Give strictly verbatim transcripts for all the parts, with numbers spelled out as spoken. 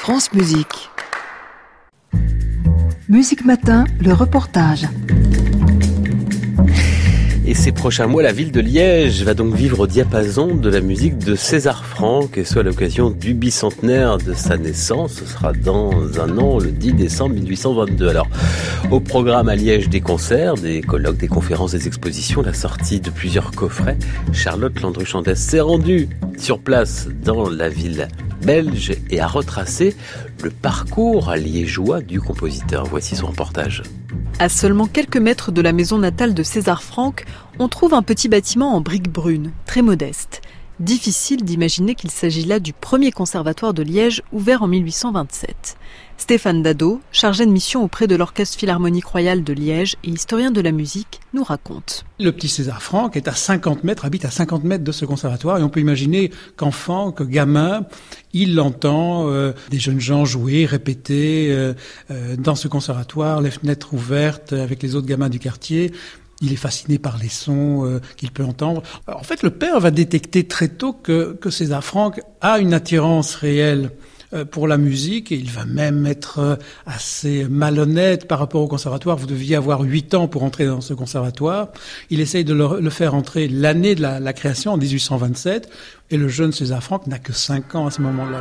France Musique. Musique Matin, le reportage. Et ces prochains mois, la ville de Liège va donc vivre au diapason de la musique de César Franck, et ce à l'occasion du bicentenaire de sa naissance. Ce sera dans un an, le dix décembre mille huit cent vingt-deux. Alors, au programme à Liège, des concerts, des colloques, des conférences, des expositions, la sortie de plusieurs coffrets. Charlotte Landru-Chandès s'est rendue sur place dans la ville belge et a retracé le parcours liégeois du compositeur. Voici son reportage. À seulement quelques mètres de la maison natale de César Franck, on trouve un petit bâtiment en briques brunes, très modeste. Difficile d'imaginer qu'il s'agit là du premier conservatoire de Liège ouvert en mille huit cent vingt-sept. Stéphane Dado, chargé de mission auprès de l'Orchestre Philharmonique Royal de Liège et historien de la musique, nous raconte. Le petit César Franck est à cinquante mètres, habite à cinquante mètres de ce conservatoire, et on peut imaginer qu'enfant, que gamin, il entend euh, des jeunes gens jouer, répéter euh, euh, dans ce conservatoire, les fenêtres ouvertes avec les autres gamins du quartier. Il est fasciné par les sons euh, qu'il peut entendre. En fait, le père va détecter très tôt que, que César Franck a une attirance réelle euh, pour la musique, et il va même être euh, assez malhonnête par rapport au conservatoire. Vous deviez avoir huit ans pour entrer dans ce conservatoire. Il essaye de le, le faire entrer l'année de la, la création, en dix-huit cent vingt-sept, et le jeune César Franck n'a que cinq ans à ce moment-là.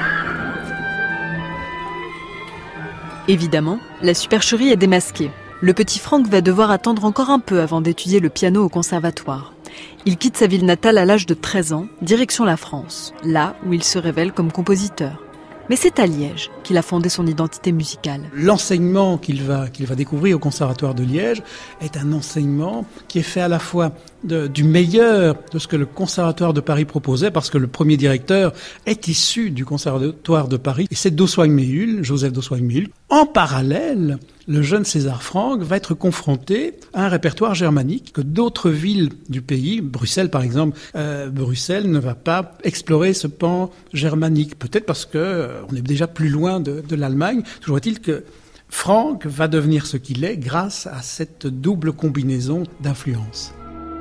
Évidemment, la supercherie est démasquée. Le petit Franck va devoir attendre encore un peu avant d'étudier le piano au conservatoire. Il quitte sa ville natale à l'âge de treize ans, direction la France, là où il se révèle comme compositeur. Mais c'est à Liège qu'il a fondé son identité musicale. L'enseignement qu'il va, qu'il va découvrir au Conservatoire de Liège est un enseignement qui est fait à la fois de, du meilleur de ce que le Conservatoire de Paris proposait, parce que le premier directeur est issu du Conservatoire de Paris, et c'est d'Oswald-Méhul, Joseph d'Oswald-Méhul. En parallèle, le jeune César Franck va être confronté à un répertoire germanique que d'autres villes du pays, Bruxelles par exemple, euh, Bruxelles ne va pas explorer ce pan germanique, peut-être parce que euh, on est déjà plus loin de, de l'Allemagne. Toujours est-il que Franck va devenir ce qu'il est grâce à cette double combinaison d'influences.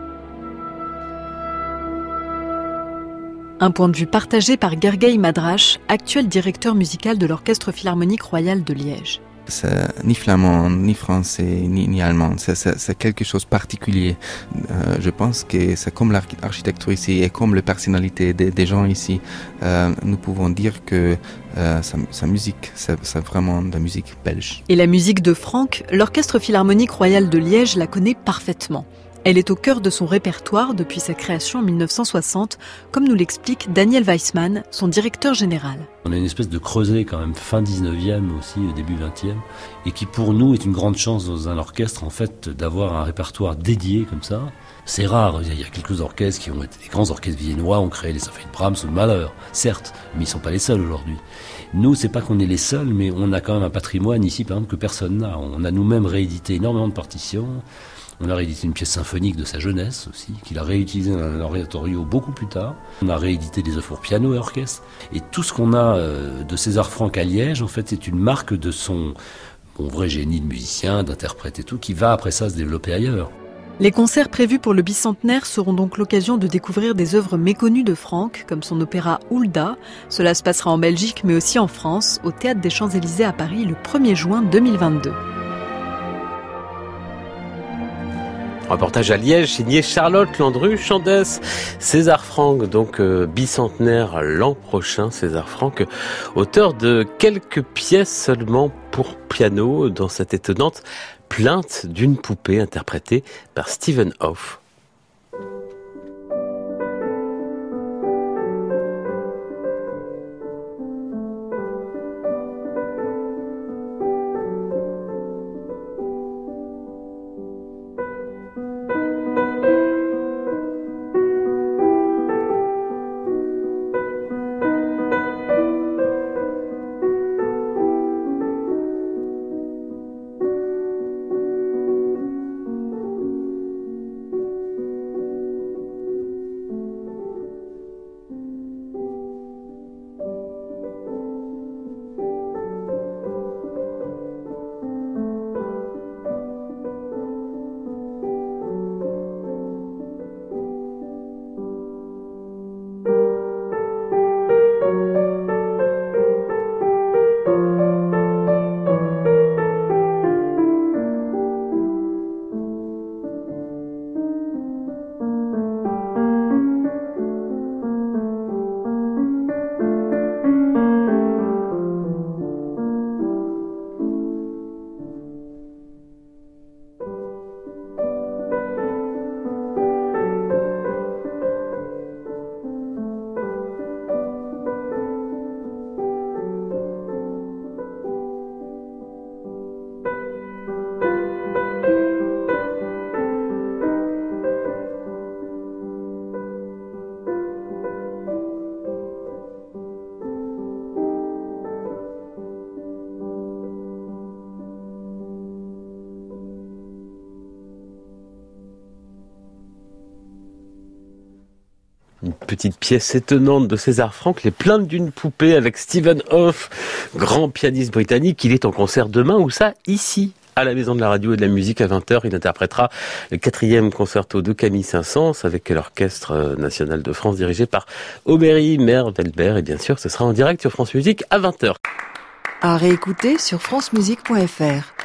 Un point de vue partagé par Gergely Madrach, actuel directeur musical de l'Orchestre Philharmonique Royal de Liège. C'est ni flamand, ni français, ni, ni allemand. C'est, c'est, c'est quelque chose de particulier. Euh, je pense que c'est comme l'architecture ici et comme la personnalité des, des gens ici. Euh, nous pouvons dire que euh, sa, sa musique, c'est, c'est vraiment de la musique belge. Et la musique de Franck, l'Orchestre Philharmonique Royal de Liège la connaît parfaitement. Elle est au cœur de son répertoire depuis sa création en mille neuf cent soixante, comme nous l'explique Daniel Weissman, son directeur général. On a une espèce de creuset quand même, fin dix-neuvième aussi, début vingtième, et qui pour nous est une grande chance dans un orchestre en fait d'avoir un répertoire dédié comme ça. C'est rare, il y a quelques orchestres qui ont été des grands orchestres viennois, ont créé les symphonies de Brahms ou de Mahler, certes, mais ils ne sont pas les seuls aujourd'hui. Nous, c'est pas qu'on est les seuls, mais on a quand même un patrimoine ici, par exemple, que personne n'a. On a nous-mêmes réédité énormément de partitions. On a réédité une pièce symphonique de sa jeunesse aussi, qu'il a réutilisée dans un oratorio beaucoup plus tard. On a réédité des œuvres pour piano et orchestre. Et tout ce qu'on a de César Franck à Liège, en fait, c'est une marque de son bon, vrai génie de musicien, d'interprète et tout, qui va après ça se développer ailleurs. Les concerts prévus pour le bicentenaire seront donc l'occasion de découvrir des œuvres méconnues de Franck, comme son opéra Hulda. Cela se passera en Belgique, mais aussi en France, au Théâtre des Champs-Élysées à Paris, le premier juin deux mille vingt-deux. Reportage à Liège, signé Charlotte Landru-Chandès. César Franck, donc euh, bicentenaire l'an prochain. César Franck, auteur de quelques pièces seulement pour piano dans cette étonnante Plainte d'une poupée interprétée par Stephen Hoff. petite pièce étonnante de César Franck, Les Plaintes d'une poupée, avec Stephen Hoff, grand pianiste britannique. Il est en concert demain, où ça? Ici, à la Maison de la Radio et de la Musique, à vingt heures. Il interprétera le quatrième concerto de Camille Saint-Saëns avec l'Orchestre National de France dirigé par Aubery Mervelbert. Et bien sûr, ce sera en direct sur France Musique à vingt heures. À réécouter sur francemusique point f r.